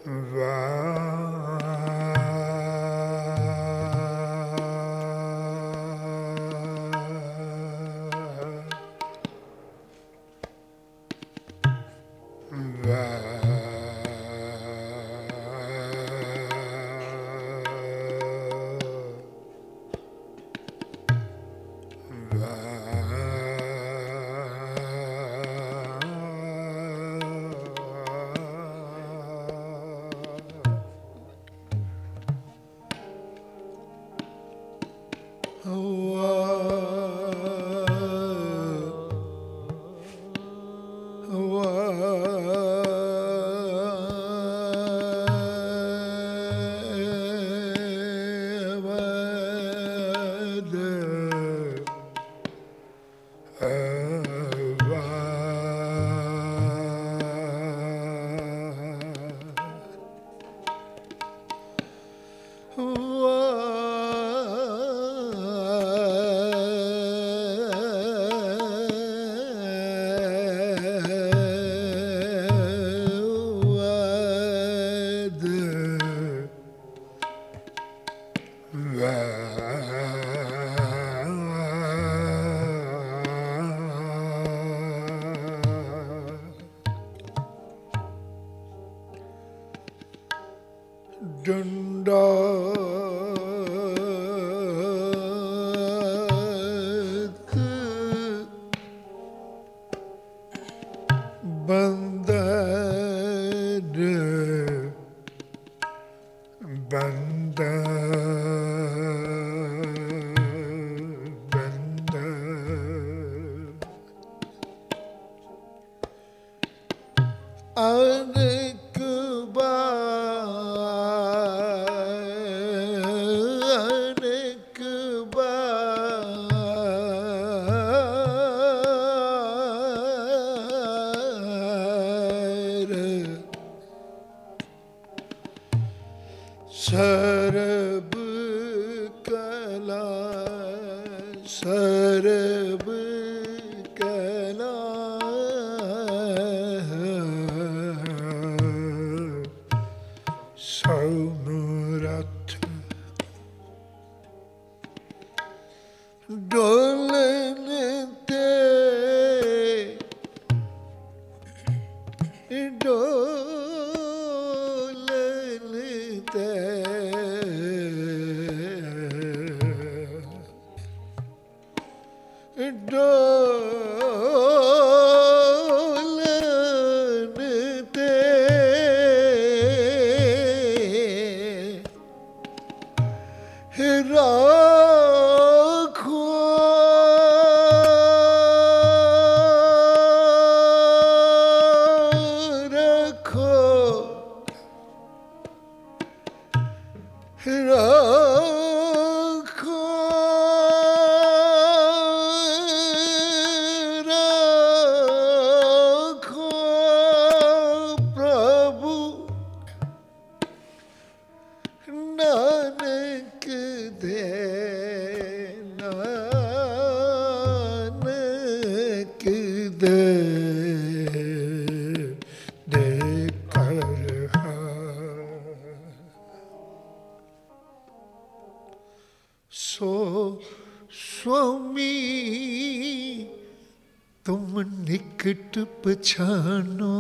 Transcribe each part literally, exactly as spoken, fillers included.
पछानो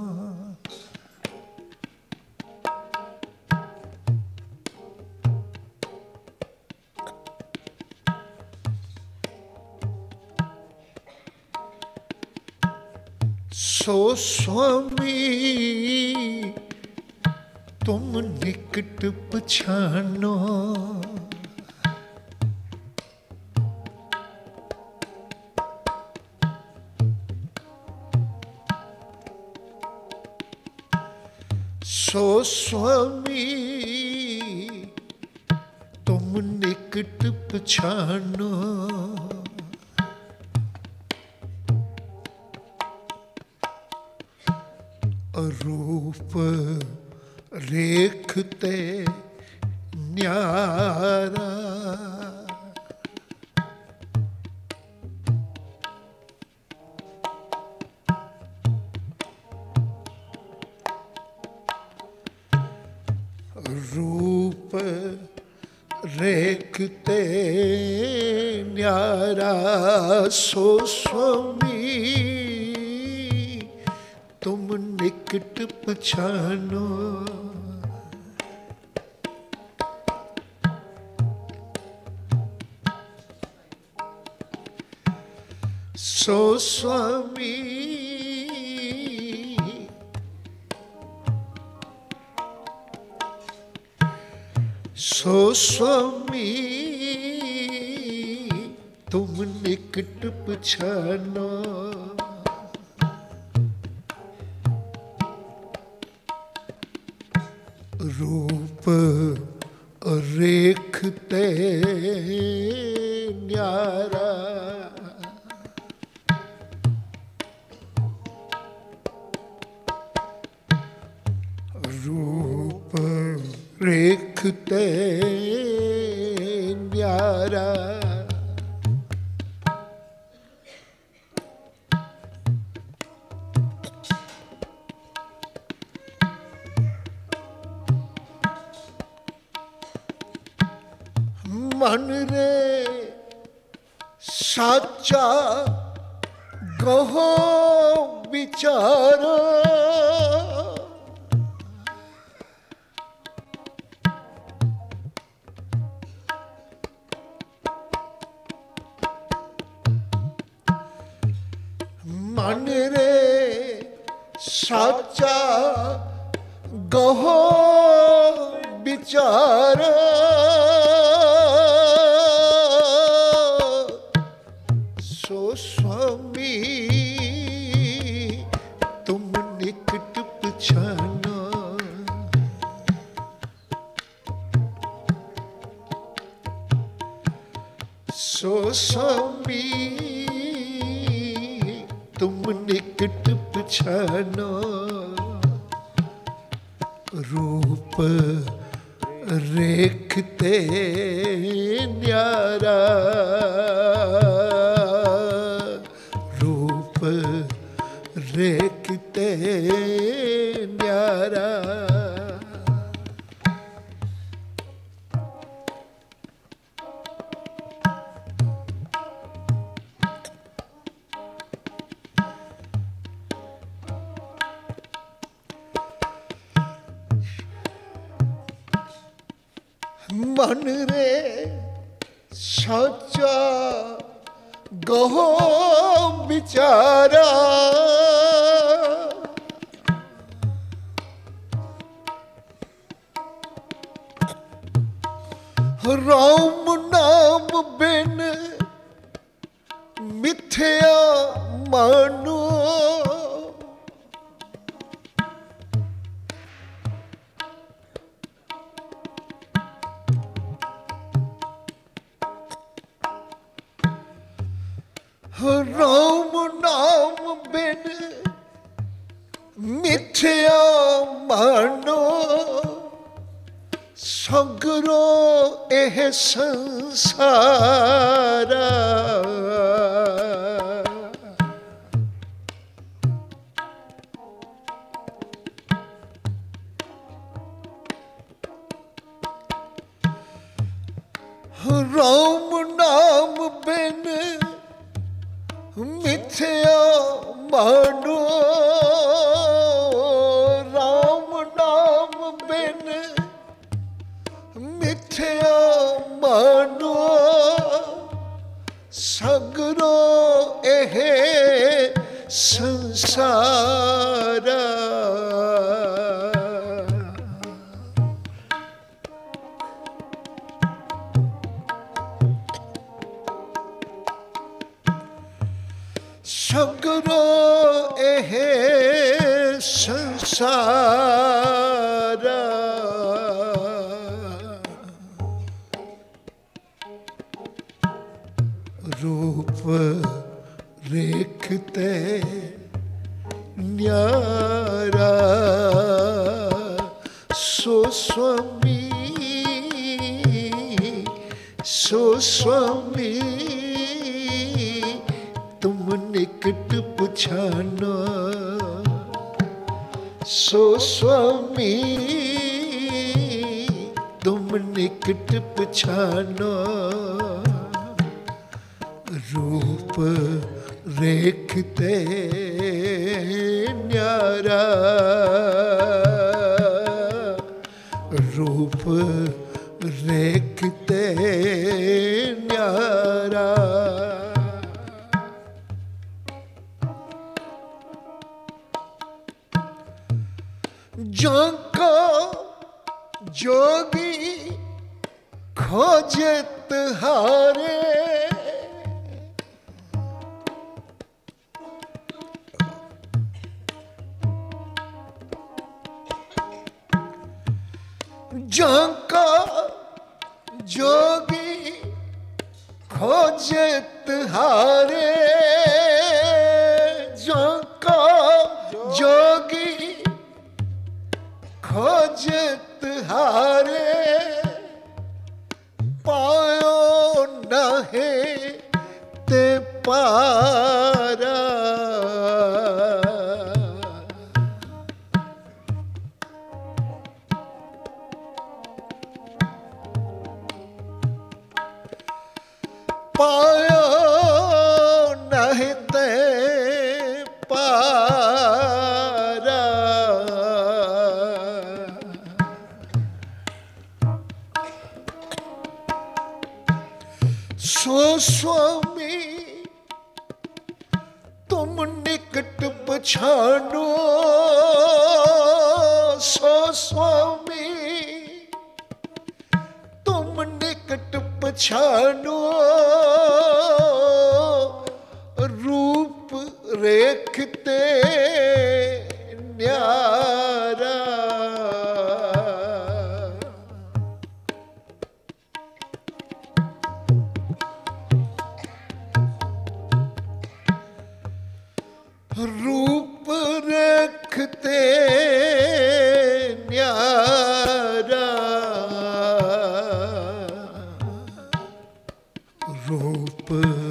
सो स्वामी तुम निकट पछानो सो स्वामी तुम निकट पछानो रूप रेखते न्यारा रूप रेखते न्यारा सो स्वामी तुम निकट पछानो। सो स्वामी सो स्वामी तुम निकट पछानो। रूप रेखते न्यारा रूप रेखते न्यारा मन रे साचा गहो विचारो। मन रे साचा गहो विचार। सो स्वामी तुम निकट पछानो। सो स्वामी तुम निकट पछानो। रूप रेखते न्यारा रूप रेखते न्यारा। मन रे साचा गहो विचारा। राम नाम बिन मिथ्या मानो। राम नाम बिन मिथ्या मानो। सगरो एह संसारा। राम नाम बिन मिथ्या मानो। राम नाम बिन मिथ्या मानो। सगरो एह संसारा। सगरो एह संसारा। रूप रेखते न्यारा सो स्वामी सो स्वामी तुम निकट पछानो। सो स्वामी निकट पछानो, रूप रेखते न्यारा, रूप रेखते न्यारा। जोको जोगी खोजत हारे, जोको जोगी खोजत हारे, जोको जोगी खोजत हारे, पायो नहे ते पारा। पायो नहे ते पारा। सो स्वामी तुम निकट पछानो, सो स्वामी तुम निकट पछानो, रूप रेखते न्यारा। रूप रखते न्यारा, रूप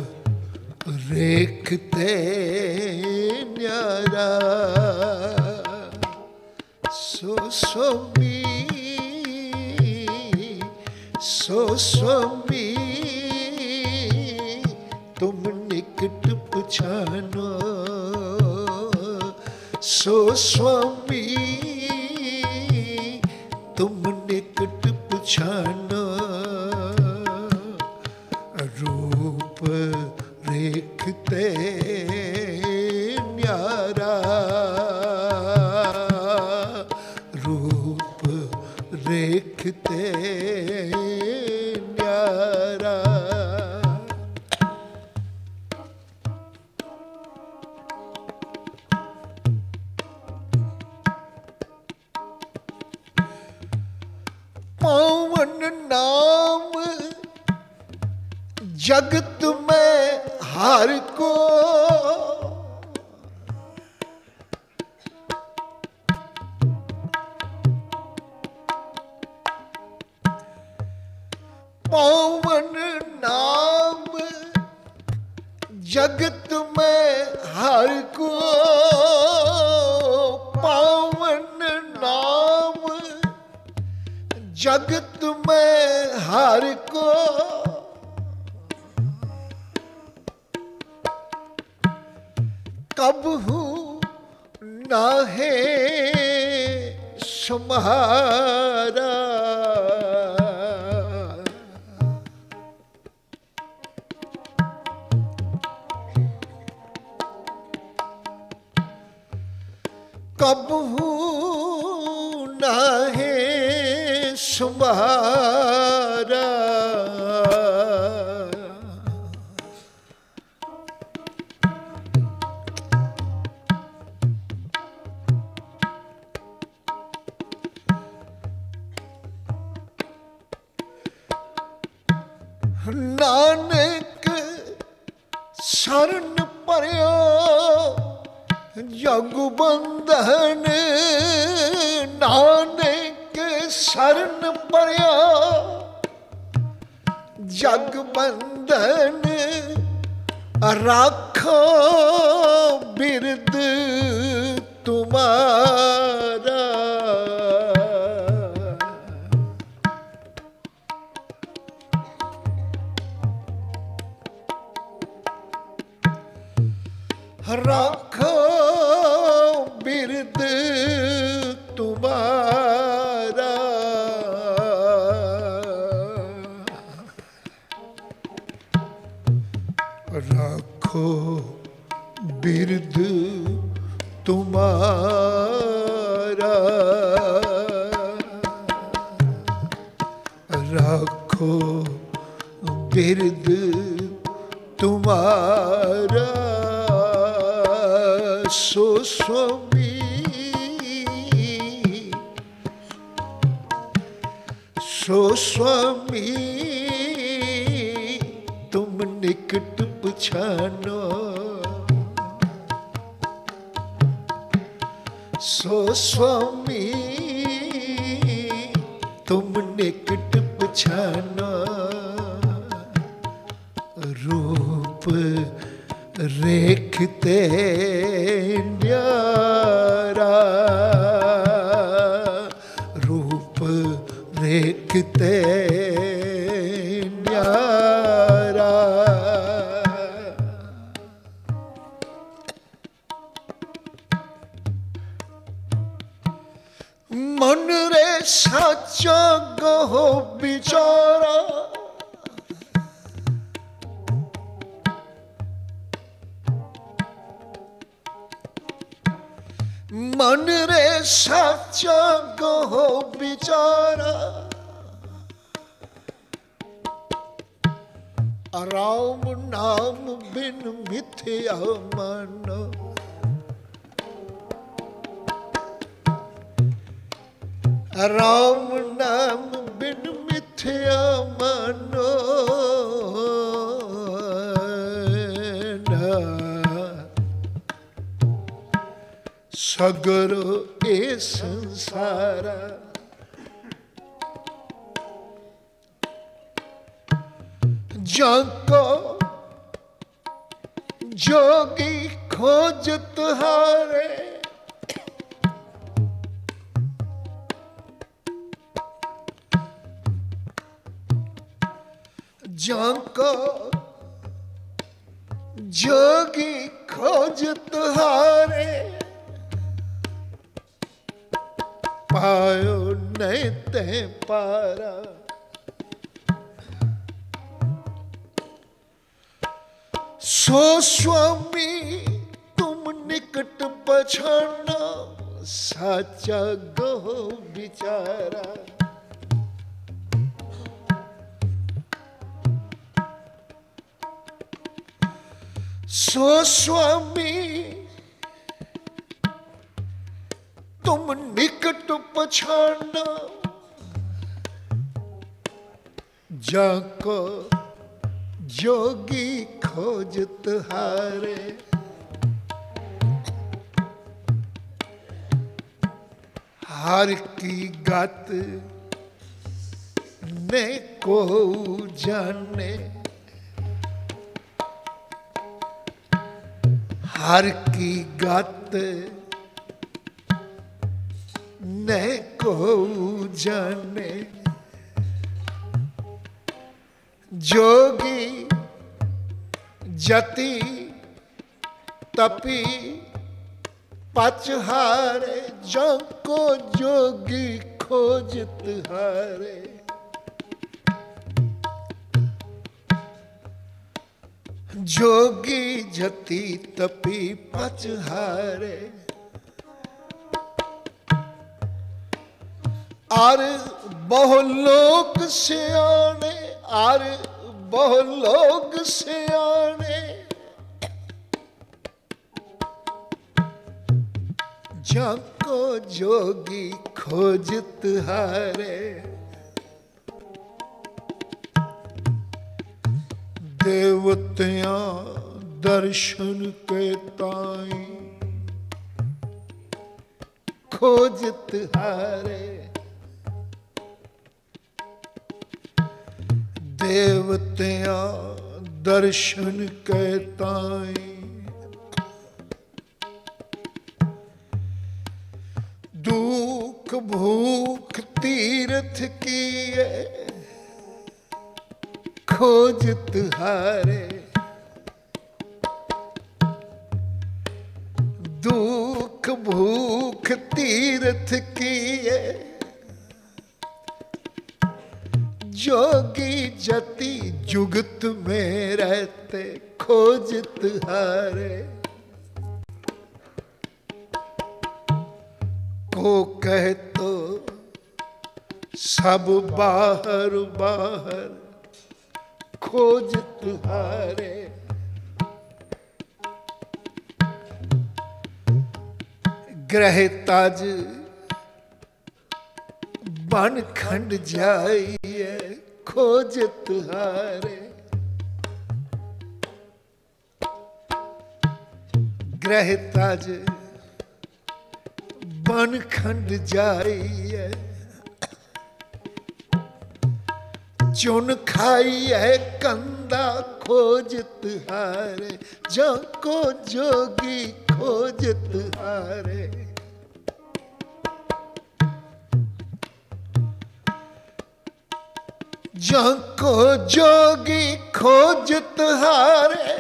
रेखते न्यारा। सो स्वामी सो स्वामी तुम निकट पछानो, सो स्वामी तुम निकट पछानो, रूप रेखते न्यारा, रूप रेखते न्यारा। पावन नाम जगत में हर को, पावन नाम जगत में हर को, पावन नाम जगत में हर को। कबहू नाहे समारा, कबहू नाहे समारा। नानक शरण पर्यो जग बंधन, नानक शरण पर्यो जग बंधन, राखो बिरद तुम्हारा। बिरद तुम्हारा राखो बिरद तुम्हारा राखो बिरद तुम्हारा सो स्वामी सो स्वामी तुम निकट पछानो सो स्वामी तुम निकट पछानो रूप रेखते न्यारा रूप रेखते न्यारा मन रे साचा गहो बिचारा मन रे साचा गहो बिचारा राम नाम बिन मिथ्या मानो राम नाम बिन मिथ्या मानो सगरो ए संसारा जाको जोगी खोज तुहारे जाको जोगी खोज तुहारे पायो नहीं ते पारा सो स्वामी तुम निकट पछाना साचा गहो बिचारा सो स्वामी तुम निकट पछाना जाको जोगी खोज तुहारे हर की गत ने को जाने हर की गत ने को जाने जोगी जति तपी पचहारे जाको जोगी खोज तुहारे जोगी जति तपी पचहारे आर बहु लोग सियाने आर बहु लोग सियाने जाको जोगी खोज तुहारे देवतियां दर्शन के ताई खोज तुहारे देवतियां दर्शन के ताई दुख भूख तीर्थ किए खोज तुहारे दुख भूख तीर्थ किए, जोगी जति जुगत में रहते खोजत हारे। को कहे तो सब बाहर बाहर खोजत हारे। ग्रह ताज बन खंड जाइए खोजत हारे। ग्रह ताज बन खंड जाइए, चुन खाइए कंदा खोजत हारे। जाको जोगी खोजत हारे। जाको जोगी खोजत हारे।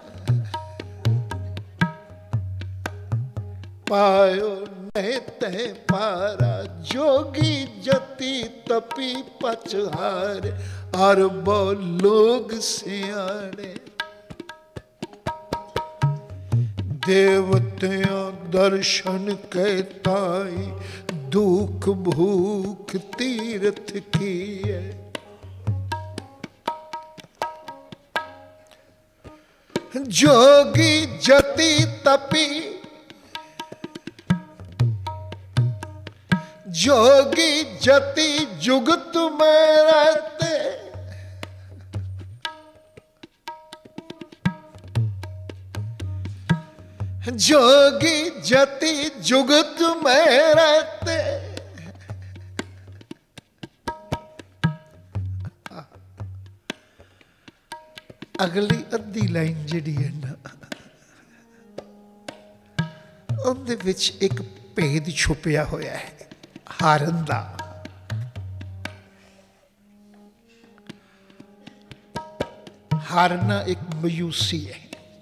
पायो नहीं ते पारा, जोगी जति तपी पचहारे। अरबो लोग सियाने, देवतियों दर्शन के ताई, दुख भूख तीर्थ किए। जोगी जति तपी, जोगी जति जुगत में रहते, जोगी जति जुगत में रहते। अगली अद्धी लाइन जिहड़ी है ना, उहदे विच एक भेद छुपिया होया है हारन दा। हारना एक मायूसी है।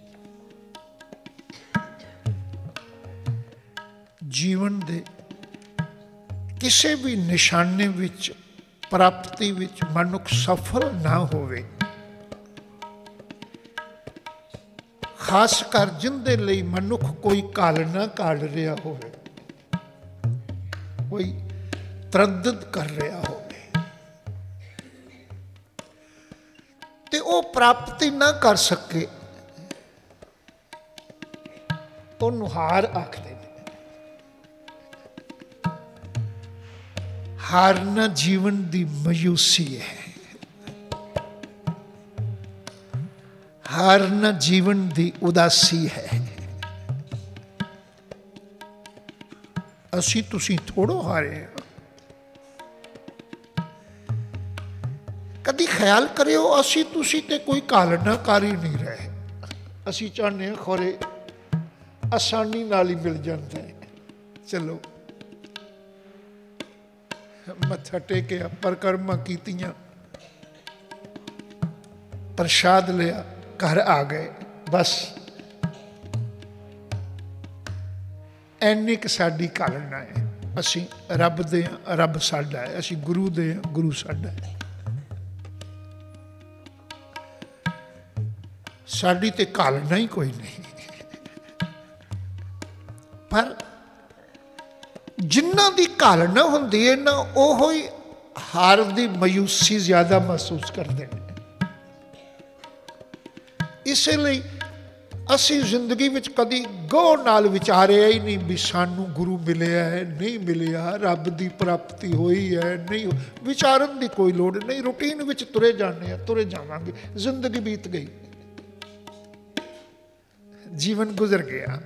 जीवन दे किसी भी निशाने विच, प्राप्ति विच मनुख सफल ना होवे, खास कर जिंदे लई मनुख कोई कालना काढ़ रहा होवे, कोई तरद्दुद कर रहा होवे, ते वो प्राप्ति ना कर सके, उन्होंने हार आखदे ने। हारना जीवन दी मायूसी है। हारना जीवन दी उदासी है। असी तुसी थोड़ो हारे हैं। कदी ख्याल करियो असी तुसी ते कोई कालना कारी नहीं रहे। असी चाहते हैं खोरे आसानी नाल ही मिल जाता है। चलो मत्था टेकिया, परिक्रमा कीतियां, प्रसाद लिया, घर आ गए, बस एनी क साडी कालना है। असी रब दे रब साडा है, असी गुरु दे गुरु साडा है। साडी ते कालना ही कोई नहीं। पर जिन्ना दी कालना हुंदी है ना, ओहो ही हार दी मायूसी ज्यादा महसूस करते हैं। इसलिए असी जिंदगी विच कदी गौर नाल विचारिया ही नहीं भी सानू गुरु मिलिया है नहीं मिलिया, रब की प्राप्ति हुई है नहीं, विचारन की कोई लोड़ नहीं। रूटीन विच तुरे जाने, तुरे जावांगे, जिंदगी बीत गई, जीवन गुजर गया।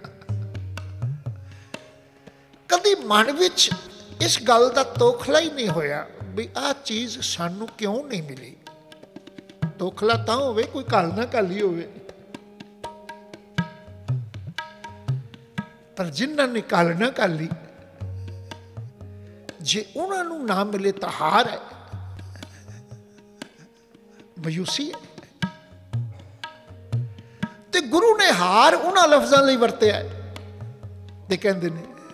कदी मन विच इस गल का तोखला ही नहीं होया भी आ चीज़ सानू क्यों नहीं मिली। तोखला तां होवे कोई कल ना कल ही होवे, पर जिन्हां ने कल ना कल ली, जे उन्हां नूं ना मिले तां हार है, मायूसी है। ते गुरु ने हार उन्हां लफ्ज़ां लई वरतिया है ते कहंदे ने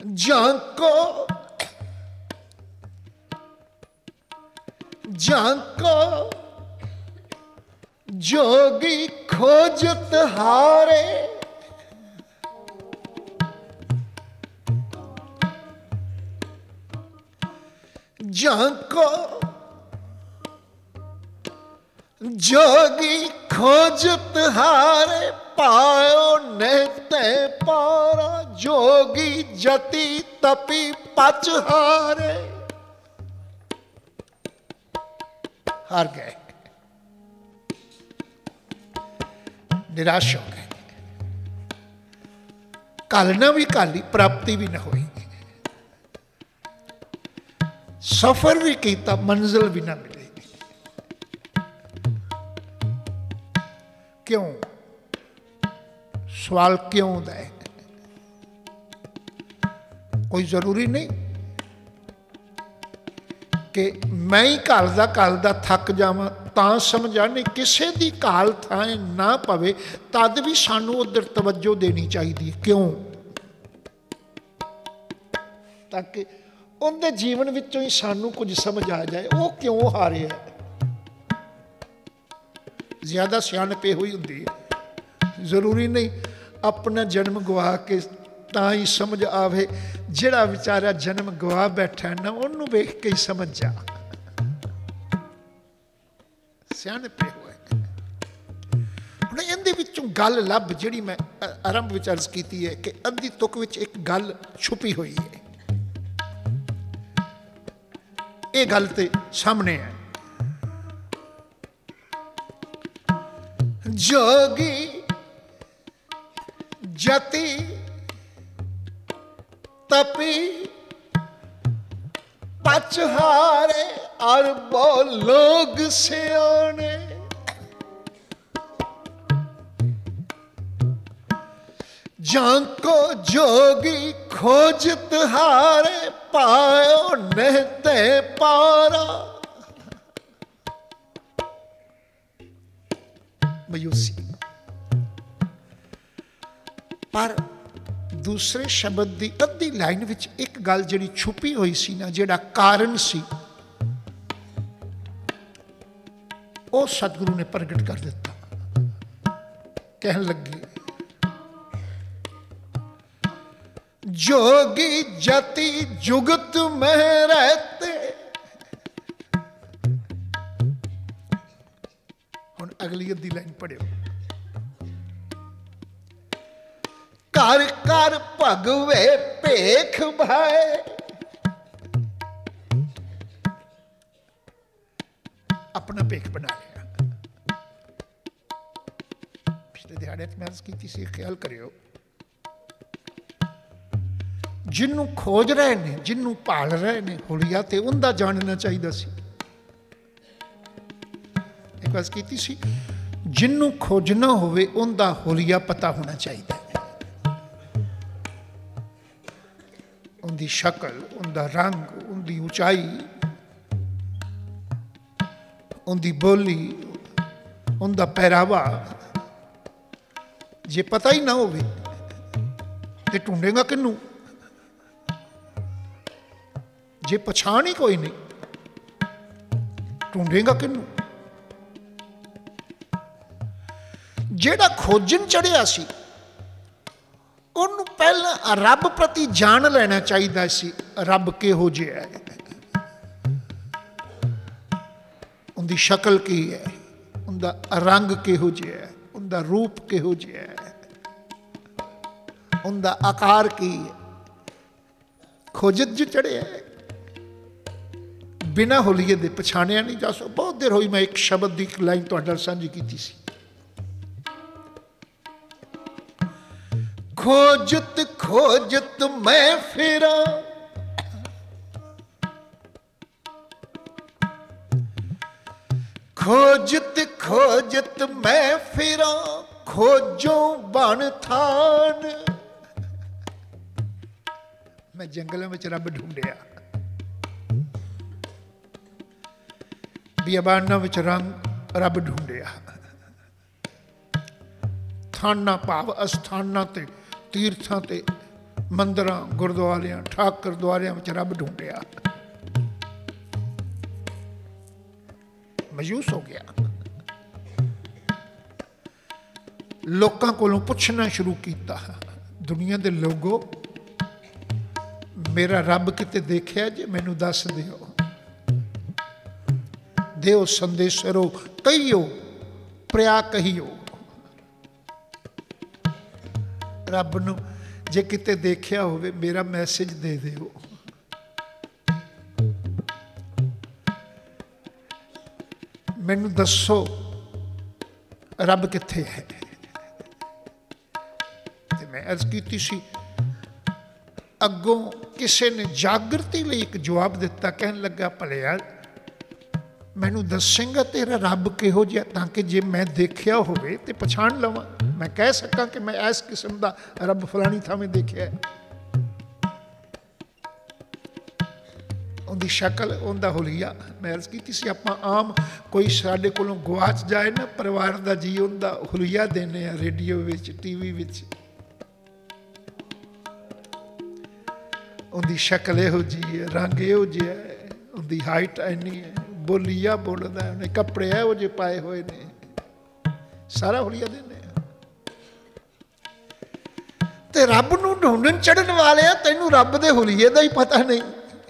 जाको जाको जोगी खोजत हारे, जाको जोगी खोजत हारे, पायो नहते पारा, जोगी जति तपी पच हारे। हार गए, निराश हो गए, कालना भी काली, प्राप्ति भी न हुई, सफर भी किया, मंजिल भी ना मिलेगी। क्यों? सवाल क्यों दा है? कोई जरूरी नहीं कि मैं ही घालदा घालदा थक जावां तां समझा, नहीं किसी की घाल थां ना पवे तद भी सानू उधर तवज्जो देनी चाहिए। क्यों? ताकि उनके जीवन विचों ही सानू कुछ समझ आ जाए, वो क्यों हारे है। ज्यादा सियाणप हुई होंदी है, जरूरी नहीं अपना जन्म गवा के तां ही समझ आवे, जिहड़ा बेचारा जन्म गवा बैठा है ना उन्होंने वेख के ही समझ जा। सियाणप हुए हुण इहदे विचों गल लभ जिहड़ी मैं आरंभ विच अर्ज कीती है कि अद्धी तुक विच एक गल छुपी हुई है। ये गल ते सामने है। जोगी जति तपी पचहारे, अरबो लोग सियाने, जाको जोगी खोजत हारे, पायो नहते पारा। मायूसी। पर दूसरे शब्द की अद्धी लाइन विच एक गल जिहड़ी छुपी हुई सी ना, जिहड़ा कारण सी, वो सतगुरु ने प्रगट कर दिता। कहन लगे जोगी जति जुगत में रहते। हुण अगली अद्धी लाइन पढ़ियो। कर कर भगवे भेख भाए, अपना भेख बना लिया। पिछले दिहाड़े मैं की थी, ख्याल करियो, जिन्हों खोज रहे ने, जिन्हों भाल रहे ने होलिया, तो उनका जानना चाहिए सी। एक बात की सी, जिन्हों खोजना होवे उनका होलिया पता होना चाहिए। उनकी शक्ल, उनका रंग, उनकी ऊंचाई, उनकी बोली, उनका पहरावा जे पता ही ना होवे ते ढूंढेगा किनू? जे पछाण ही कोई नहीं ढूंढेगा किनू? जेड़ा खोजन चढ़िया सी उन्होंने पहला रब प्रति जान लेना चाहिए सी। रब किहो जिहा है, उनकी शक्ल की है, उनका रंग किहो जिहा है, उनका रूप किहो जिहा है, उनका आकार की है। खोजत जो चढ़िया है, बिना होलिए दे पछाणिया नहीं जा सकता। बहुत देर हुई मैं एक शब्द की लाइन तुहाडे नाल सांझी कीती सी। खोजत खोजत मैं फिरा, खोजत खोजत मैं फिरा, खोजो बन थान। मैं जंगलों में रब ढूंढिया, बियाबाना में रंग रब ढूंढिया, थाना भाव अस्थाना ते तीर्थां ते ਮੰਦਰਾਂ ਗੁਰਦੁਆਰਿਆਂ ਠਾਕਰ ਦੁਆਰਿਆਂ ਵਿੱਚ ਰੱਬ ਢੂੰਡਿਆ, ਮਾਯੂਸ ਹੋ ਗਿਆ। ਲੋਕਾਂ ਕੋਲੋਂ ਪੁੱਛਣਾ ਸ਼ੁਰੂ ਕੀਤਾ, ਦੁਨੀਆ ਦੇ ਲੋਗੋ ਮੇਰਾ ਰੱਬ ਕਿਤੇ ਦੇਖਿਆ ਜੇ? ਮੈਨੂੰ ਦੱਸ ਦਿਓ, ਦਿਓ ਸੰਦੇਸ਼ਰੋ, ਕਹੀਓ ਪ੍ਰਿਆ ਕਹੀਓ। ਰੱਬ ਨੂੰ ਜੇ ਕਿਤੇ ਦੇਖਿਆ ਹੋਵੇ ਮੇਰਾ ਮੈਸੇਜ ਦੇ ਦਿਓ। ਮੈਨੂੰ ਦੱਸੋ ਰੱਬ ਕਿੱਥੇ ਹੈ। ਤੇ ਮੈਂ ਅਰਜ਼ ਕੀਤੀ ਸੀ, ਅੱਗੋਂ ਕਿਸੇ ਨੇ ਜਾਗਰਤੀ ਲਈ ਇੱਕ ਜਵਾਬ ਦਿੱਤਾ, ਕਹਿਣ ਲੱਗਾ ਭਲਿਆ ਮੈਨੂੰ ਦੱਸੇਂਗਾ ਤੇਰਾ ਰੱਬ ਕਿਹੋ ਜਿਹਾ, ਤਾਂ ਕਿ ਜੇ ਮੈਂ ਦੇਖਿਆ ਹੋਵੇ ਤੇ ਪਛਾਣ ਲਵਾਂ, ਮੈਂ ਕਹਿ ਸਕਾਂ ਕਿ ਮੈਂ ਇਸ ਕਿਸਮ ਦਾ ਰੱਬ ਫਲਾਣੀ ਥਾਵੇਂ ਦੇਖਿਆ। ਉਹਦੀ ਸ਼ਕਲ, ਉਹਦਾ ਹੁਲੀਆ। ਮੈਂ ਅਰਜ਼ ਕੀਤੀ ਸੀ, ਆਪਾਂ ਆਮ ਕੋਈ ਸਾਡੇ ਕੋਲੋਂ ਗੁਆਚ ਜਾਏ ਨਾ ਪਰਿਵਾਰ ਦਾ ਜੀ, ਉਹਦਾ ਹੁਲੀਆ ਦਿੰਦੇ ਆ ਰੇਡੀਓ ਵਿੱਚ, ਟੀ ਵੀ ਵਿੱਚ। ਉਹਦੀ ਸ਼ਕਲ ਇਹੋ ਜਿਹੀ ਹੈ, ਰੰਗ ਇਹੋ ਜਿਹਾ ਹੈ, ਉਹਦੀ ਹਾਈਟ ਇੰਨੀ ਹੈ, ਬੋਲੀਆ ਬੋਲਦਾ, ਉਹਨੇ ਕੱਪੜੇ ਇਹੋ ਜਿਹੇ ਪਾਏ ਹੋਏ ਨੇ, ਸਾਰਾ ਹੁਲੀਆ ਦਿੰਦੇ ਆ। ਤੇ ਰੱਬ ਨੂੰ ਢੂੰਡਣ ਚੜਨ ਵਾਲੇ ਆ, ਤੈਨੂੰ ਰੱਬ ਦੇ ਹੁਲੀਏ ਦਾ ਹੀ ਪਤਾ ਨਹੀਂ।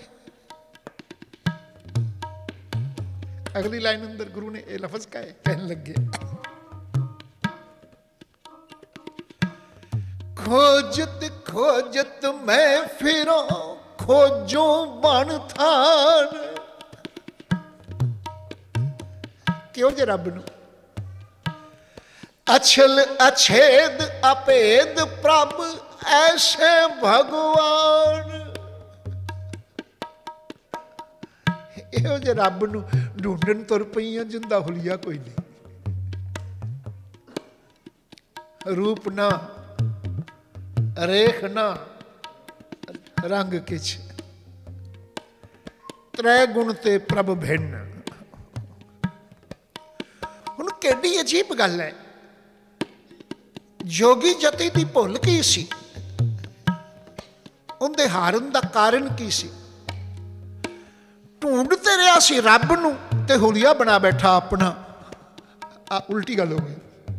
ਅਗਲੀ ਲਾਈਨ ਅੰਦਰ ਗੁਰੂ ਨੇ ਇਹ ਲਫ਼ਜ਼ ਕਹੇ, ਕਹਿਣ ਲੱਗੇ ਖੋਜਤ ਖੋਜਤ ਮੈਂ ਫਿਰਾਂ ਖੋਜੋ ਬਣ ਥਾਨ। ਕਿਉਂ ਜੇ ਰੱਬ ਨੂੰ? ਅਛਲ ਅਛੇਦ ਅਪੇਦ ਪ੍ਰਭ ਐਸੇ ਭਗਵਾਨ। ਇਹੋ ਜਿਹੇ ਰੱਬ ਨੂੰ ਢੂੰਡਣ ਤੁਰ ਪਈਆਂ ਜਿੰਦਾ ਹੁਲੀਆ ਕੋਈ ਨਹੀਂ, ਰੂਪ ਨਾ, ਰੇਖ ਨਾ, ਰੰਗ ਕਿਛ, ਤ੍ਰੈ ਗੁਣ ਤੇ ਪ੍ਰਭ ਭਿੰਨ। ਹੁਣ ਕਿੱਡੀ ਅਜੀਬ ਗੱਲ ਹੈ, ਜੋਗੀ ਜਤੀ ਦੀ ਭੁੱਲ ਕੀ ਸੀ? ਉਹਦੇ ਹਾਰਨ ਦਾ ਕਾਰਨ ਕੀ ਸੀ? ਢੂੰਡ ਤੇ ਰਿਹਾ ਸੀ ਰੱਬ ਨੂੰ ਤੇ ਹੁਲੀਆ ਬਣਾ ਬੈਠਾ ਆਪਣਾ। ਆ ਉਲਟੀ ਗੱਲ ਹੋ ਗਈ।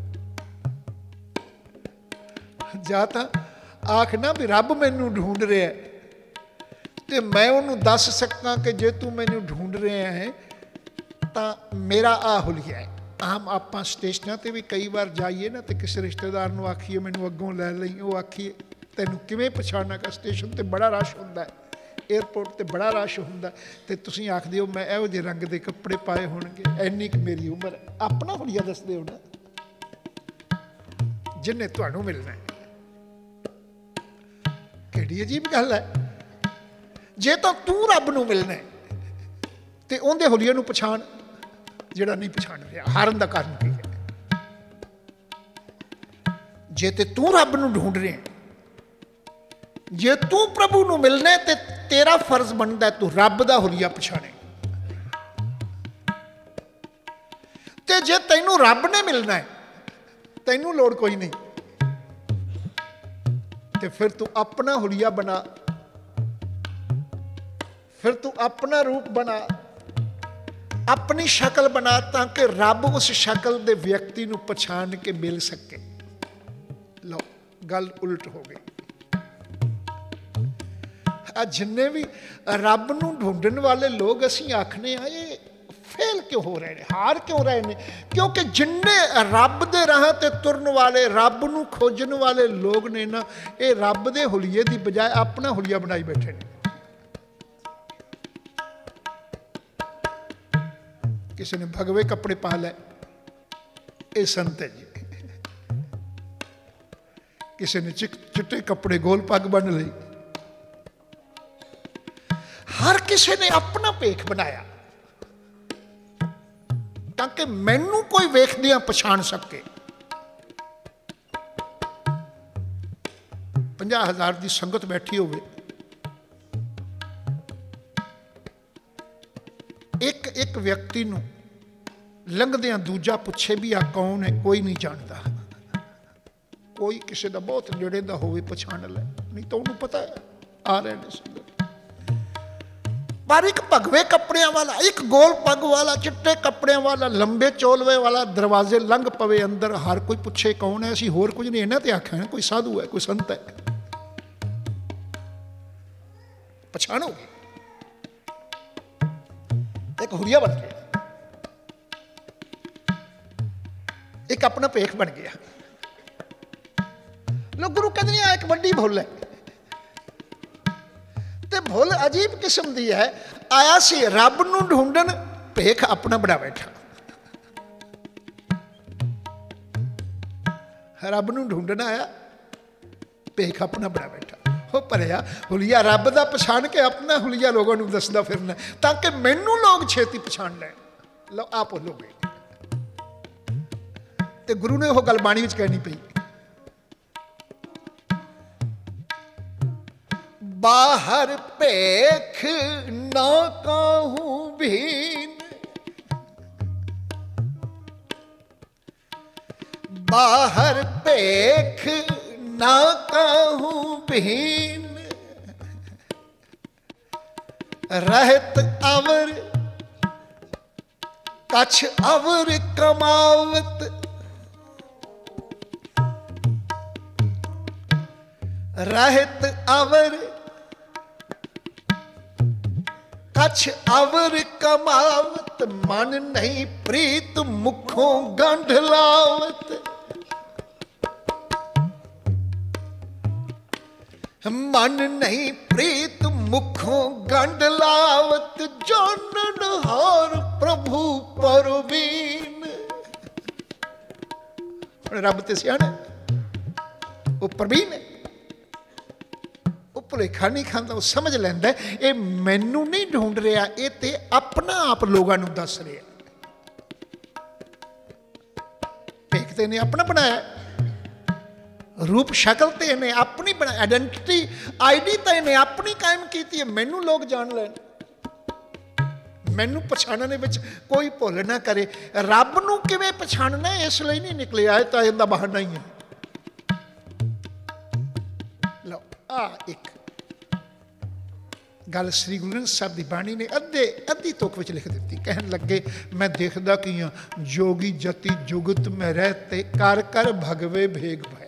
ਜਾਂ ਤਾਂ ਆਖ ਨਾ ਵੀ ਰੱਬ ਮੈਨੂੰ ਢੂੰਡ ਰਿਹਾ ਤੇ ਮੈਂ ਉਹਨੂੰ ਦੱਸ ਸਕਾਂ ਕਿ ਜੇ ਤੂੰ ਮੈਨੂੰ ਢੂੰਡ ਰਿਹਾ ਹੈ ਤਾਂ ਮੇਰਾ ਆ ਹੁਲੀਆ ਹੈ। ਆਮ ਆਪਾਂ ਸਟੇਸ਼ਨਾਂ ਤੇ ਵੀ ਕਈ ਵਾਰ ਜਾਈਏ ਨਾ ਤੇ ਕਿਸੇ ਰਿਸ਼ਤੇਦਾਰ ਨੂੰ ਆਖੀਏ ਮੈਨੂੰ ਅੱਗੋਂ ਲੈ ਲਈ, ਉਹ ਆਖੀਏ ਤੈਨੂੰ ਕਿਵੇਂ ਪਛਾਣਨਾ? ਕਿ ਸਟੇਸ਼ਨ ਤੇ ਬੜਾ ਰਸ਼ ਹੁੰਦਾ, ਏਅਰਪੋਰਟ ਤੇ ਬੜਾ ਰਸ਼ ਹੁੰਦਾ, ਤੇ ਤੁਸੀਂ ਆਖਦੇ ਹੋ ਮੈਂ ਇਹੋ ਜਿਹੇ ਰੰਗ ਦੇ ਕੱਪੜੇ ਪਾਏ ਹੋਣਗੇ, ਇੰਨੀ ਕੁ ਮੇਰੀ ਉਮਰ। ਆਪਣਾ ਹੁਲੀਆ ਦੱਸਦੇ ਹੋ ਨਾ, ਜਿਹਨੇ ਤੁਹਾਨੂੰ ਮਿਲਣਾ। ਕਿਹੜੀ ਅਜੀਬ ਗੱਲ ਹੈ। ਜੇ ਤਾਂ ਤੂੰ ਰੱਬ ਨੂੰ ਮਿਲਣਾ ਤੇ ਉਹਦੇ ਹੁਲੀਏ ਨੂੰ ਪਛਾਣ, ਜਿਹੜਾ ਨਹੀਂ ਪਛਾਣ ਰਿਹਾ। ਹਾਰਨ ਦਾ ਕਾਰਨ ਕੀ ਹੈ? ਜੇ ਤੇ ਤੂੰ ਰੱਬ ਨੂੰ ਢੂੰਡ ਰਿਹਾ, ਜੇ ਤੂੰ ਪ੍ਰਭੂ ਨੂੰ ਮਿਲਣਾ ਤੇ ਤੇਰਾ ਫਰਜ਼ ਬਣਦਾ ਤੂੰ ਰੱਬ ਦਾ ਹੁਲੀਆ ਪਛਾਣੇ। ਤੇ ਜੇ ਤੈਨੂੰ ਰੱਬ ਨੇ ਮਿਲਣਾ ਹੈ, ਤੈਨੂੰ ਲੋੜ ਕੋਈ ਨਹੀਂ, ਤੇ ਫਿਰ ਤੂੰ ਆਪਣਾ ਹੁਲੀਆ ਬਣਾ, ਫਿਰ ਤੂੰ ਆਪਣਾ ਰੂਪ ਬਣਾ, ਆਪਣੀ ਸ਼ਕਲ ਬਣਾ, ਤਾਂ ਕਿ ਰੱਬ ਉਸ ਸ਼ਕਲ ਦੇ ਵਿਅਕਤੀ ਨੂੰ ਪਛਾਣ ਕੇ ਮਿਲ ਸਕੇ। ਲਓ ਗੱਲ ਉਲਟ ਹੋ ਗਈ। ਆ ਜਿੰਨੇ ਵੀ ਰੱਬ ਨੂੰ ਢੂੰਡਣ ਵਾਲੇ ਲੋਕ ਅਸੀਂ ਆਖਨੇ ਆ, ਇਹ ਫੇਲ ਕਿਉਂ ਹੋ ਰਹੇ ਨੇ, ਹਾਰ ਕਿਉਂ ਰਹੇ ਨੇ? ਕਿਉਂਕਿ ਜਿੰਨੇ ਰੱਬ ਦੇ ਰਾਹ ਤੇ ਤੁਰਨ ਵਾਲੇ, ਰੱਬ ਨੂੰ ਖੋਜਣ ਵਾਲੇ ਲੋਕ ਨੇ ਨਾ, ਇਹ ਰੱਬ ਦੇ ਹੁਲੀਏ ਦੀ ਬਜਾਏ ਆਪਣਾ ਹੁਲੀਆ ਬਣਾਈ ਬੈਠੇ ਨੇ। ਕਿਸੇ ਨੇ ਭਗਵੇ ਕੱਪੜੇ ਪਾ ਲੈ, ਇਹ ਸੰਤ ਹੈ ਜੀ। ਕਿਸੇ ਨੇ ਚਿੱਟੇ ਕੱਪੜੇ ਗੋਲ ਪੱਗ ਬੰਨ ਲਈ। ਹਰ ਕਿਸੇ ਨੇ ਆਪਣਾ ਭੇਖ ਬਣਾਇਆ ਤਾਂ ਕਿ ਮੈਨੂੰ ਕੋਈ ਵੇਖਦਿਆਂ ਪਛਾਣ ਸਕੇ। ਪੰਜਾਹ ਹਜ਼ਾਰ ਦੀ ਸੰਗਤ ਬੈਠੀ ਹੋਵੇ, ਇੱਕ ਇੱਕ ਵਿਅਕਤੀ ਨੂੰ ਲੰਘਦਿਆਂ ਦੂਜਾ ਪੁੱਛੇ ਵੀ ਆ ਕੌਣ ਹੈ, ਕੋਈ ਨਹੀਂ ਜਾਣਦਾ। कोई किसी का बहुत नेड़े का होवे पछाण लै, नहीं तो उन्होंने पता है आ रहे हैं संगत। पर एक भगवे कपड़िया वाला, एक गोल पग वाला, चिट्टे कपड़िया वाला, लंबे चोलवे वाला दरवाजे लंघ पवे अंदर, हर कोई पूछे कौन है, असी होर कुछ नहीं इन्होंने तो आख्या है कोई साधु है, कोई संत है, पछाणोगे। एक हुरिया बन गया, एक अपना पेख बन गया। लोग गुरु कहते हैं एक वड्डी भुल है, ते भुल अजीब किस्म की है। आया सी रब नूं ढूंढन, पेख अपना बना बैठा। रब नूं ढूंढन आया, पेख अपना बना बैठा। हो भरिया हुलिया रब दा पछाण के अपना हुलिया लोगों नूं दसदा फिरना, ताकि मैनू लोग छेती पछाण लैण। लो आप बोलोगे ते गुरु ने वो गल बाणी विच कहनी पई, बाहर पेख ना कहूं भीन, बाहर पेख ना कहूं भीन, रहत अवर कछ अवर कमावत, रहत अवर कछ अवर कमावत, मन नहीं प्रीत मुखों गंढ लावत, मन नहीं प्रीत मुखों गंढ लावत, जानन हार प्रभु परवीन। रब ते सियाणा वो प्रवीण है, वो भुलेखा नहीं खाता, वो समझ लैंदा ये मैनू नहीं ढूंढ रहा, ये ते अपना आप लोगों नूं दस रहा। भेख ते इन्हें अपना बनाया, रूप शक्ल तो इन्हें अपनी बना, आइडेंटिटी आईडी तो इन्हें अपनी कायम की है, मैनू लोग जान लैन, मैनू पछाणने में कोई भुल ना करे। रब नूं किवें पछाणना इसलिए नहीं निकले आए, तो इहदा बहाना ही है। लो आ एक गल श्री गुरु ग्रंथ साहब की बाणी ने अद्धे अद्धी तुक विच लिख दी। कहन लगे मैं देखदा कि जोगी जति जुगत में रहते, कर कर भगवे भेग भय।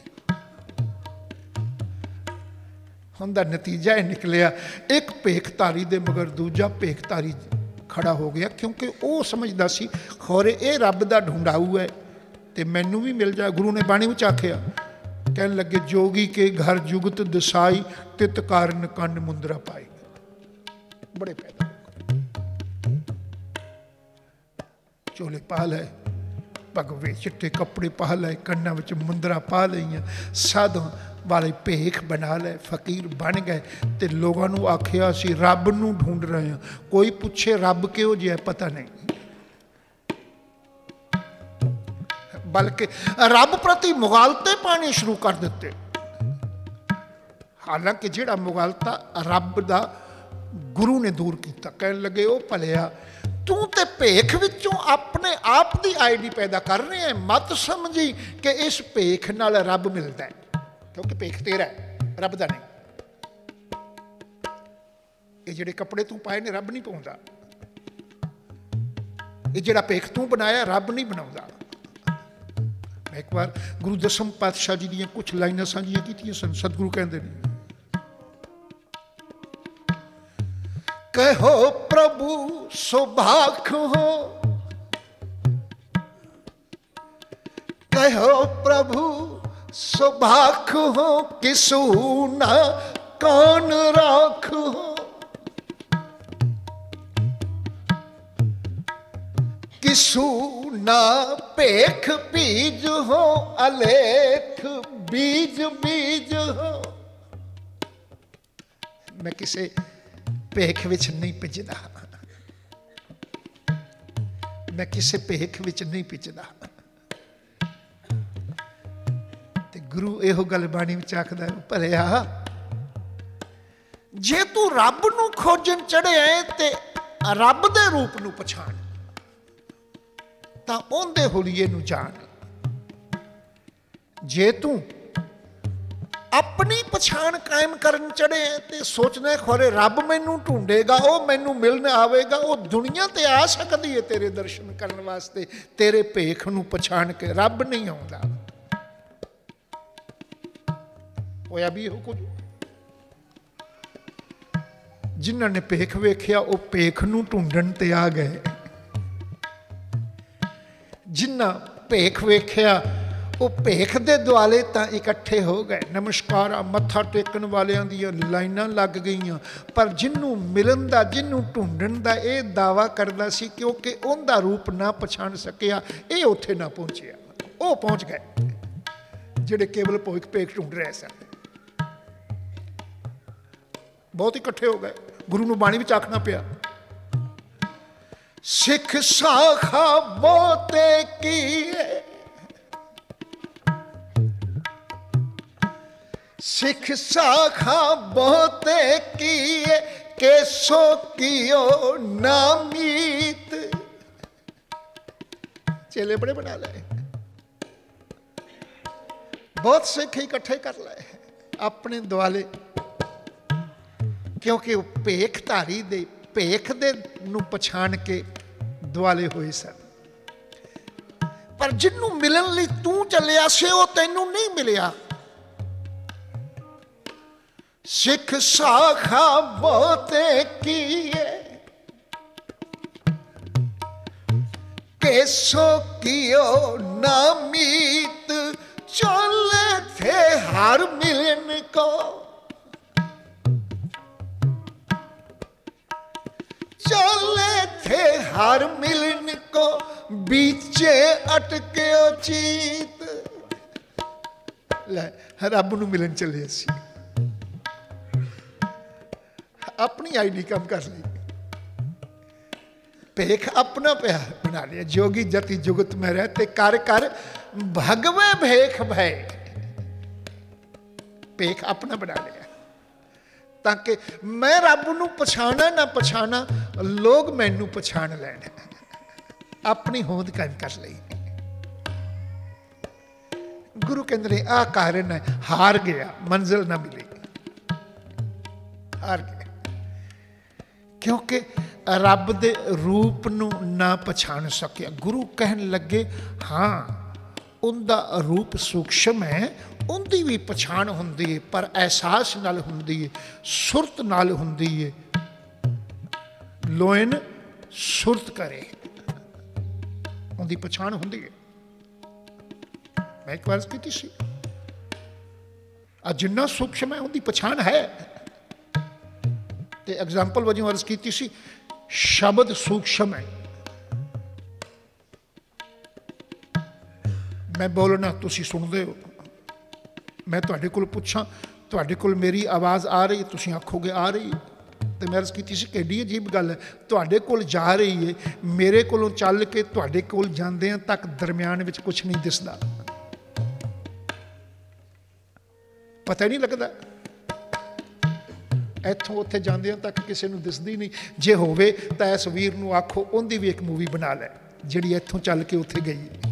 उनका नतीजा यह निकलिया, एक भेखधारी दे मगर दूजा भेखधारी खड़ा हो गया, क्योंकि वह समझदा सी खौरे ये रब दा ढूंढाऊ है तो मैनू भी मिल जाए। गुरु ने बाणी में आख्या, कहन लगे जोगी के घर जुगत दसाई, तित कारण कंड मुंदरा पाई। बड़े पैदा चोले पा लै, भगवे चिट्टे कपड़े पा लै, कन्ना विच मुंदरा पा लईयां, साधु वाले भेख बना ले, फकीर बन गए। तो लोगों को आखिया सी रब नूं ढूंढ रहे हैं, कोई पूछे रब किहो जिहा पता नहीं, बल्कि रब प्रति मुगालते पाने शुरू कर दिते। हालांकि जिहड़ा मुगालता रब दा गुरु ने दूर किया। कहन लगे ओ भलिया तू ते भेख विचों अपने आप की आईडी पैदा कर रहे हैं, मत समझी कि इस भेख नाल रब मिलता है, क्योंकि भेख तेरा है, रब दा नहीं। ये जिहड़े कपड़े तू पाए ने रब नहीं पाउंदा, ये जिहड़ा भेख तू बनाया रब नहीं बनाउंदा। एक बार गुरु दसम पातशाह जी दी कुछ लाइनां साझियां कीतियां सन। सतगुरु कहंदे ने, कहो प्रभु सुभाख हो, कहो प्रभु सुभाख हो, किसू ना कान राख हो, किसू ना भेख बीज हो, अलेख बीज बीज हो। मैं किसे भेख विच नहीं पिजदा, मैं किसे भेख विच नहीं पिजदा। ते गुरु एहो गल बाणी विच आखदा, भलिया जे तू रब नूं खोजन चढ़िया ते रब दे रूप नूं पछाण, तां ओंदे हुलिये नूं जान। जे तू अपनी पछाण कायम करन चढ़े तो सोचना खोरे रब मैनू ढूंढेगा, वो मैनू मिलने आवेगा, वो दुनिया ते आ सकती है तेरे दर्शन करने वास्ते, तेरे भेख नू पछाण के। रब नहीं आउंदा। होया भी हो कुछ। जिन्हां ने भेख वेख्या वो भेख नू ढूंढण ते आ गए। जिन्ना भेख वेख्या वो भेख दे दुआले तां इकट्ठे हो गए। नमस्कार मत्था टेकन वालियां दी लाइनां लग गईयां। पर जिन्नू मिलन दा, जिन्नू ढूंढण दा ये दावा करदा सी क्योंकि उनका रूप ना पछाण सकिया, ये उत्थे ना पहुंचिया। वो पहुंच गए जिहड़े केवल भोग भेख ढूंढ रहे सन। बहुत इकट्ठे हो गए। गुरु नूं बाणी विच आखना पिया, सिख साखा बहुते कीए, सिख साखा बहुते कीए, केसो कियो नामीत। चेले बड़े बना लाए, बहुत सिख इकट्ठे कर लाए अपने दुआले, क्योंकि भेखधारी दे भेख दे नू पछाण के दुआले हुए सन। पर जिन्नू मिलन लई तू चलिया से वो तैनू नहीं मिलिया। सिख साखा बहुते कीए, केसो कियो नामीत, चले थे हर मिलन को, चले थे हर मिलन को, बीचे अटके चीत। रब नूं मिलन चले सी, अपनी आई डी कम कर ली, भेख अपना प्या बना लिया। जोगी जति जुगत में रहते कर कर भगवे भेख भय, भेख अपना बना लिया ताकि मैं रब नूं पछाणा ना पछाणा, लोग मैनू पछाण लैण। अपनी होंद कायम कर ली। गुरु कहंदे ने आ कारण है, हार गया, मंजिल ना मिली, हार गया। क्योंकि रब दे रूप नूं ना पछाण सकिया। गुरु कहन लगे हाँ उनका रूप सूक्ष्म है, उनकी भी पछाण हुंदी है, पर एहसास नाल हुंदी है, सुरत नाल हुंदी है। लोयन सुरत करे, उनकी पछाण हुंदी है। मैं एक बार की सी, जिन्ना सूक्ष्म है उनकी पछाण है। तो एग्जाम्पल वजों अर्ज की सी, शब्द सूक्ष्म है। मैं बोलना तुसी सुनते हो, मैं तुहाडे कोल पुछां तुहाडे कोल मेरी आवाज़ आ रही, तुसी आखोगे आ रही है। तो मैं अर्ज की सी केडी अजीब गल है, तुहाडे कोल जा रही है, मेरे कोलों चल के तुहाडे कोल जांदियां तक दरम्यान विच कुछ नहीं दिसदा, पता ही नहीं लगता। इत्थों उत्थे जांदियां तक किसी नूं दिसदी नहीं। जे होवे तां इस वीर नूं आखो उहदी भी एक मूवी बना लै जिहड़ी इत्थों चल के उत्थे गई है।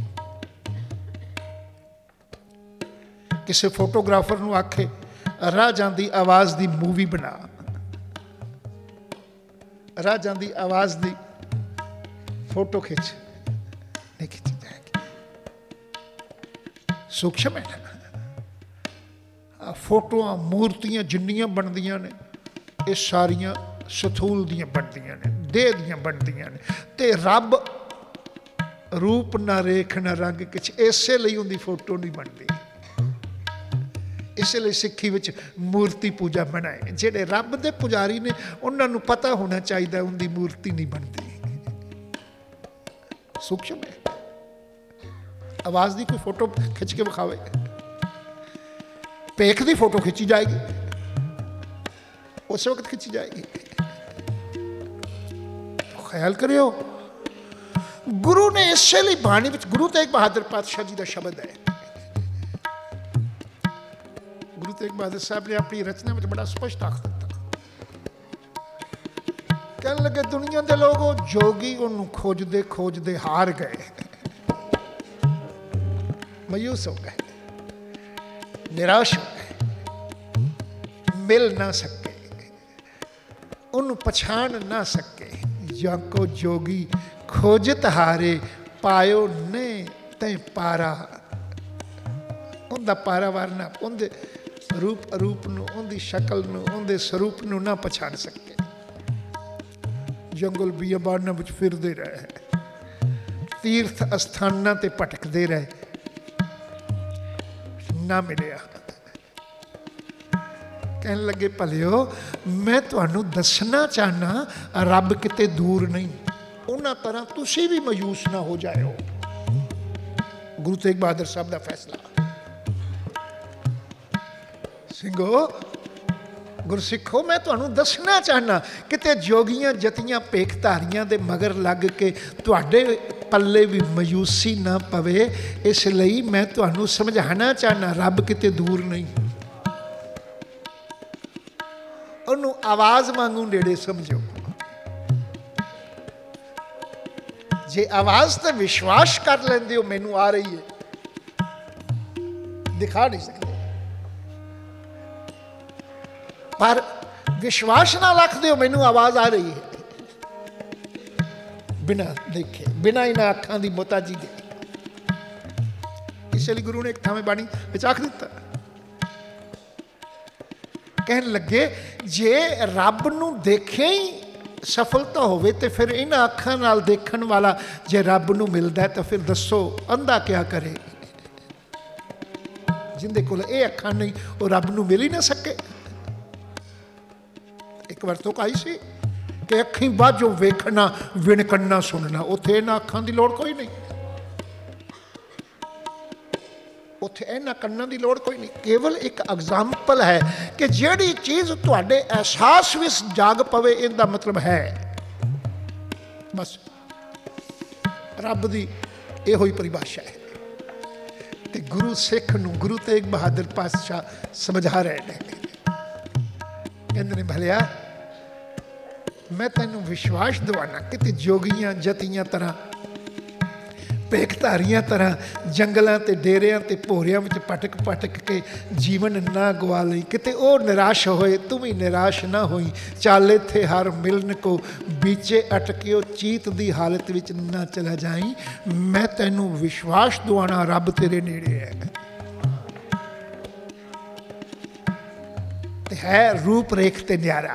किसी फोटोग्राफर नूं आखे राह जांदी आवाज़ दी मूवी बना, राह जांदी आवाज़ दी फोटो खिंच, नहीं खिंची जाएगी। सूक्ष्म है ना। फोटोआं मूर्तियां जिन्नियां बनदियां ने ये सारियां सथूल दियां बनदियां ने, देह दियां बनदियां ने। ते रब रूप ना रेख ना रंग किछ, इसे लई उनकी फोटो नहीं बनती। इसलिए सिक्खी विच मूर्ति पूजा बनाए। जेडे रब दे पुजारी ने उन्होंने पता होना चाहिए उनकी मूर्ति नहीं बनती। सूक्ष्म है। आवाज़ की कोई फोटो खिंच के विखावे, भेख की फोटो खिंची जाएगी, उस वक्त खिंची जाएगी। ख्याल करियो, गुरु ने इसलिए बाणी विच, गुरु तेग बहादुर पातशाह जी का शब्द है। गुरु तेग बहादुर साहब ने अपनी रचना में बड़ा स्पष्ट आख दिता। कहने लगे दुनिया के लोग जोगी उन्होंने खोजते खोजते हार गए, मायूस हो गए। निराश हो गए, मिल ना सके, उन्हें पछाण ना सके। जाको जोगी खोजत हारे, पायो ने तै पारा। उनका पारावार ना, उनके रूप अरूप नूं, उनकी शक्ल नूं, उनके स्वरूप नूं ना पछाण सके। जंगल बियाबाना विच फिरदे रहे, तीर्थ अस्थानां ते भटकदे रहे, ना मिलिया। कहन लगे भलियो मैं तुहानूं दसना चाहना रब किते दूर नहीं, उन्हां तरह तुसीं भी मायूस ना हो जाओ। गुरु तेग बहादुर साहब का फैसला। ਸਿੰਘੋ गुरसिखो मैं तुहानूं दसना चाहना किते जोगियां जतियां भेखधारियां दे मगर लग के तुहाडे पल्ले भी मायूसी ना पवे, इसलिए मैं तुहानूं समझाना चाहना रब किते दूर नहीं। उन्होंने आवाज वांगू नेड़े समझो। जे आवाज तो विश्वास कर लेंदे हो मैनू आ रही है, दिखा नहीं सकते, पर विश्वास ना रखते हो मैनू आवाज आ रही है, बिना देखे, बिना इन्हां अखां दी मोहताजी दे। इसलिए गुरु ने एक थावें बाणी विच आख दिता, कहन लगे जे रब नूं देखे ही सफलता होवे तो फिर इन्हां अखां नाल देखण वाला जे रब नूं मिलदा है तो फिर दसो अंधा क्या करे। जिंदे कोल ये अखां नहीं वो रब नूं मिल ही ना सके। एक बार तो आई सी कि अखीं बाझों वेखना विण कन्ना सुनना, उत्थे इन्हां अखां दी लोड़ कोई नहीं, उत्थे इन्हां कन्नां दी लोड़ कोई नहीं। केवल एक एग्जाम्पल है कि जिहड़ी चीज़ तुहाडे एहसास विच जाग पवे, इहदा मतलब है बस रब दी इहो ही परिभाषा है। ते गुरु सिख नूं गुरु तेग बहादुर पातशाह समझा रहे हैं, कहंदे ने भलिया मैं तैनूं विश्वास दिवाना किते जोगियां जतियां तरह भेखधारियां तरह जंगलों ते डेरियां ते भोरियां विच भटक भटक के जीवन ना गवा लई, किते ओ निराश होए तू भी निराश ना होई। चाले थे हर मिलन को बीचे अटकियो, चीत दी हालत विच ना चला जाई। मैं तैनूं विश्वास दिवाना रब तेरे नेड़े है, ते है रूप रेख ते न्यारा।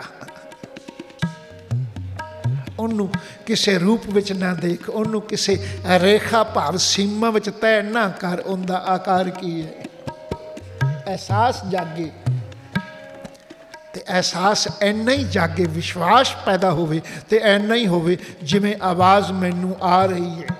उन्होंने किसी रूप विच ना देख, उन्होंने किसी रेखा भाव सीमा विच तय ना कर, उनका आकार की है। एहसास जागे तो एहसास ऐना ही जागे, विश्वास पैदा होवे तो ऐना ही होवे जिमें आवाज़ मैनू आ रही है,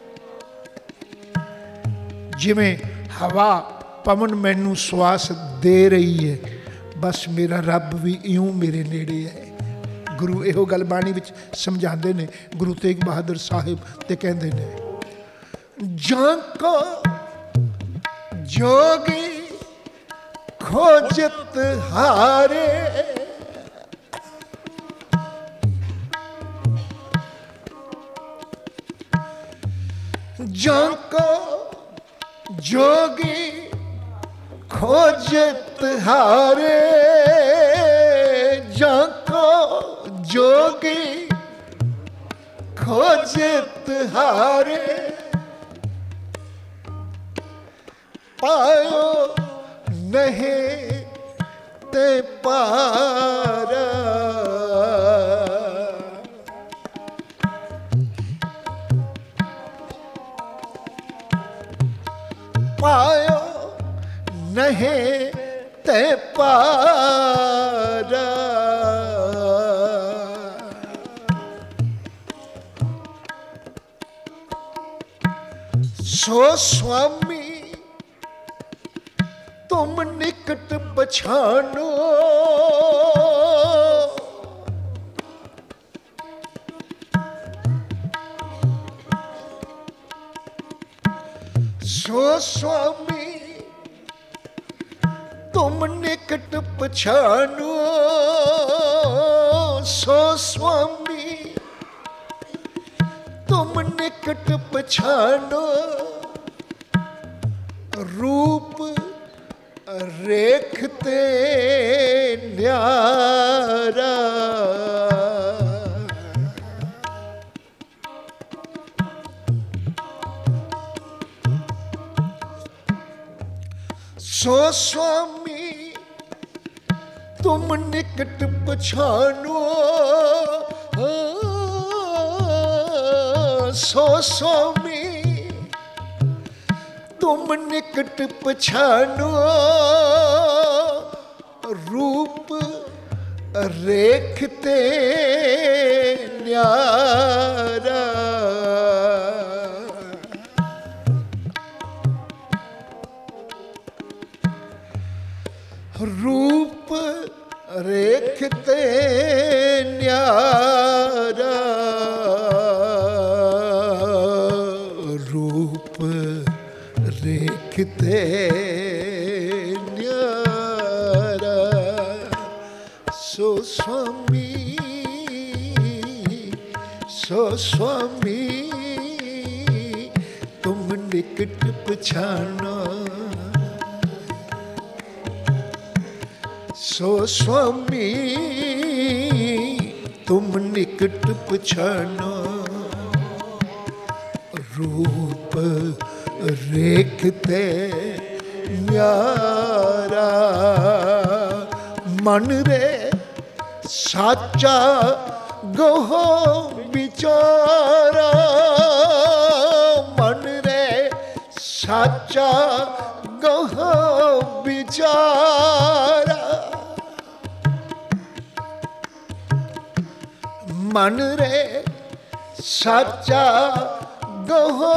जिमें हवा पवन मैनू श्वास दे रही है, बस मेरा रब भी इउं मेरे नेड़े है। गुरु इहो गल बाणी विच समझाते ने गुरु तेग बहादुर साहिब, ते कहंदे ने जाको जोगी खोजत हारे, जाको जोगी खोजत हारे, जाको जोगी खोजत हारे, पायो नहीं ते पारा, पायो नहीं ते पारा। सो स्वामी तुम निकट पछानो, सो स्वामी तुम निकट पछानो, सो स्वामी तुम निकट पछानो, रूप रेखते न्यारा सो स्वामी तुम निकट पछानो सो स्वामी तुम निकट पछानो रूप रेखते न्यारा रूप रेखते न्यारा रूप रेखते न्यारा सो स्वामी सो स्वामी तुम निकट पछानो सो स्वामी तुम निकट पछानो रूप रेखते न्यारा मन रे साचा गहो बिचारा मन रे साचा गहो बिचारा मन रे साचा गहो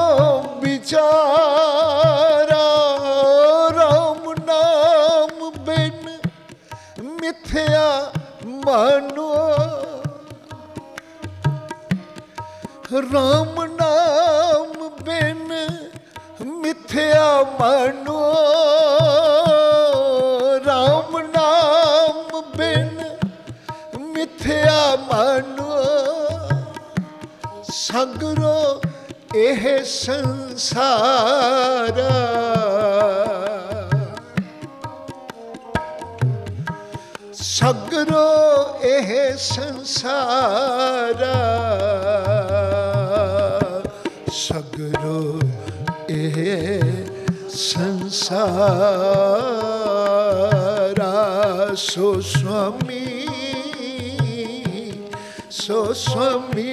बिचारा राम नाम बिन मिथ्या मानो राम नाम बिन मिथ्या मानो राम नाम बिन मिथ्या मानो सगरो एह संसार सगरो एह संसार सगरो एह संसार सो स्वामी सो स्वामी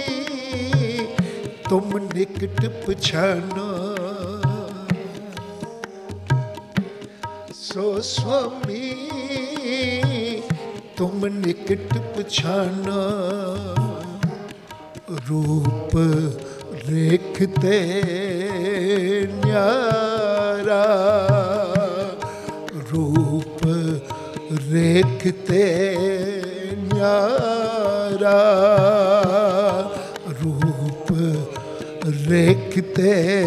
तुम निकट पछानो सो स्वामी तुम निकट पछानो रूप रेखते न्यारा रूप रेखते न्यारा रूप रेखते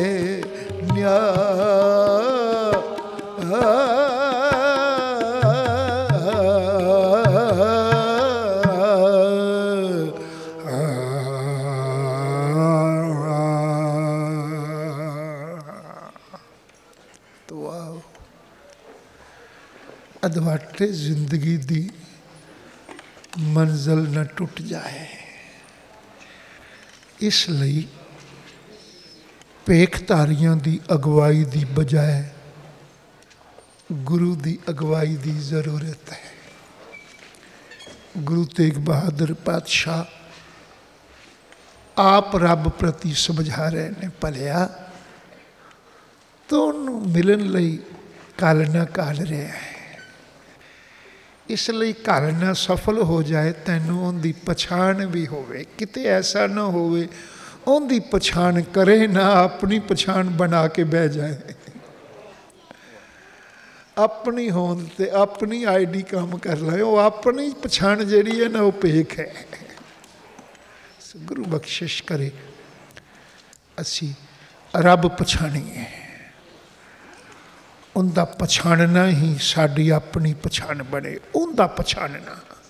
न्यारा अधवाटे जिंदगी दी मंजिल न टुट जाए इसलिए पेखधारियां दी अगवाई दी बजाय गुरु दी अगवाई दी जरूरत है। गुरु तेग बहादुर पातशाह आप रब प्रति समझा रहे ने भलिया तो उन्होंने मिलन लई कल ना कल रहा है इसलिए घर ना सफल हो जाए तैनू उनकी पछाण भी होवे किते ऐसा ना होवे उनकी पछाण करे ना अपनी पछाण बना के बह जाए अपनी होंद ते अपनी आईडी काम कर ले वो अपनी पछाण जिहड़ी है ना वो पेख है। गुरु बख्शिश करे असी रब पछाणीए उनका पछाणना ही साड़ी अपनी पछाण बने उनका पछाणना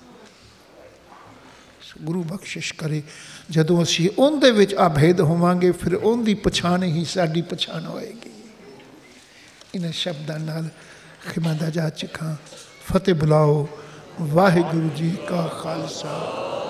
गुरु बख्शिश करे जदों असी उनदे विच अभेद होवांगे फिर उनकी पछाण ही साड़ी पछाण होएगी। इन शब्दां नाल खिमा दा जा चिखा। फतेह बुलाओ। वाहिगुरु जी का खालसा